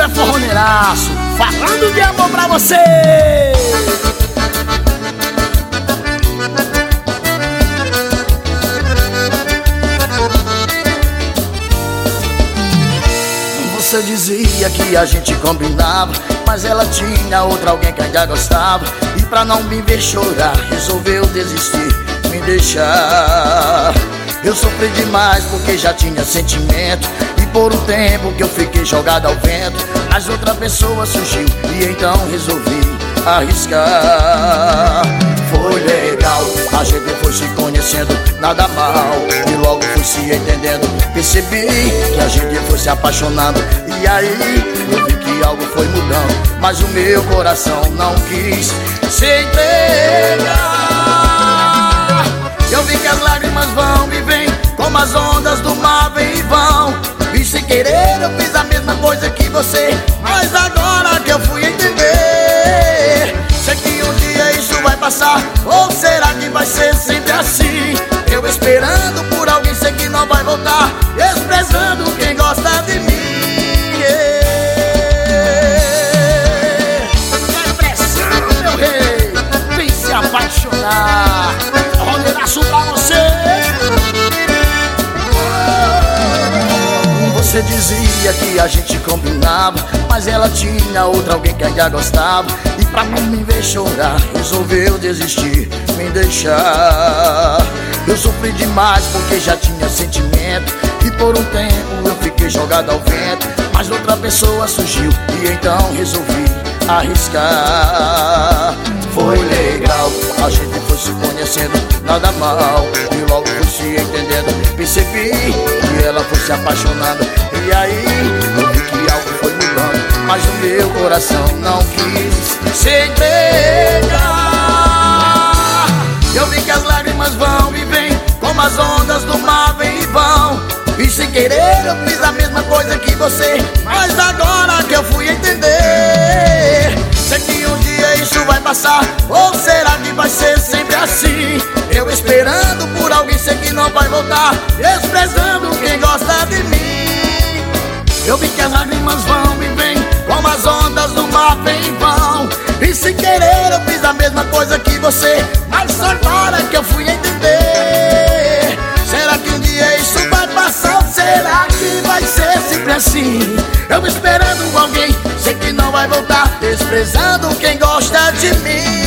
é forroneiraço, falando de amor pra você. Você dizia que a gente combinava, mas ela tinha outra, alguém que ainda gostava. E pra não me ver chorar, resolveu desistir, me deixar. Eu sofri demais porque já tinha sentimento, e por um tempo que eu fiquei jogado ao vento. Mas outra pessoa surgiu e então resolvi arriscar. Foi legal, a gente foi se conhecendo, nada mal, e logo fui se entendendo. Percebi que a gente foi se apaixonando, e aí eu vi que algo foi mudando. Mas o meu coração não quis se entregar. Eu vi que as lágrimas vão e vêm, como as ondas do mar vêm e vão. E sem querer eu fiz a mesma coisa que você, mas agora que eu fui entender, sei que um dia isso vai passar, ou será que vai ser sempre assim? Eu esperando por alguém, sei que não vai voltar, desprezando quem gosta de mim. Pressão, meu rei, vem se apaixonar, rodeiraço pra você. Você dizia que a gente combinava, mas ela tinha outra, alguém que ainda gostava. E pra não me ver chorar, resolveu desistir, me deixar. Eu sofri demais porque já tinha sentimento, e por um tempo eu fiquei jogado ao vento. Mas outra pessoa surgiu e então resolvi arriscar. Foi legal, a gente foi se conhecendo, nada mal, e logo fui se entendendo. Percebi que ela foi se apaixonando, e aí eu vi que algo foi mudando. Mas o meu coração não quis se entregar. Eu vi que as lágrimas vão e vêm, como as ondas do mar vêm e vão. E sem querer eu fiz a mesma coisa que você, mas agora que eu fui entender, sei que um dia isso vai passar, ou será que vai ser sempre assim? Eu esperando por alguém, sei que não vai voltar, desprezando quem gosta de mim. Eu vi que as lágrimas vão e vêm, como as ondas do mar vêm e vão. E sem querer eu fiz a mesma coisa que você, mas agora que eu fui entender, será que um dia isso vai passar, ou será que vai ser sempre assim? Eu esperando alguém, sei que não vai voltar, desprezando quem gosta de mim.